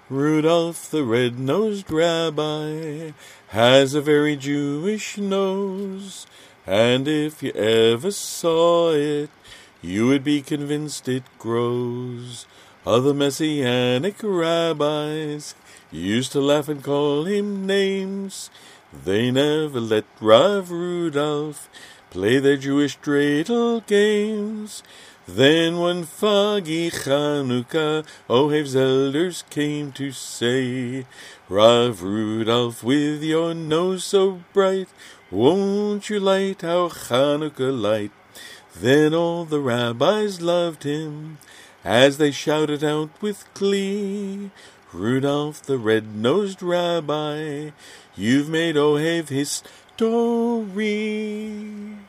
Rudolph the red-nosed rabbi has a very Jewish nose, and if you ever saw it, you would be convinced it grows. Other messianic rabbis used to laugh and call him names. They never let Rav Rudolph play their Jewish dreidel games. Then one foggy Chanukah, Ohev's elders came to say, Rav Rudolph, with your nose so bright, won't you light our Chanukah light? Then all the rabbis loved him, as they shouted out with glee, Rudolph the red-nosed rabbi, you've made Ohev history.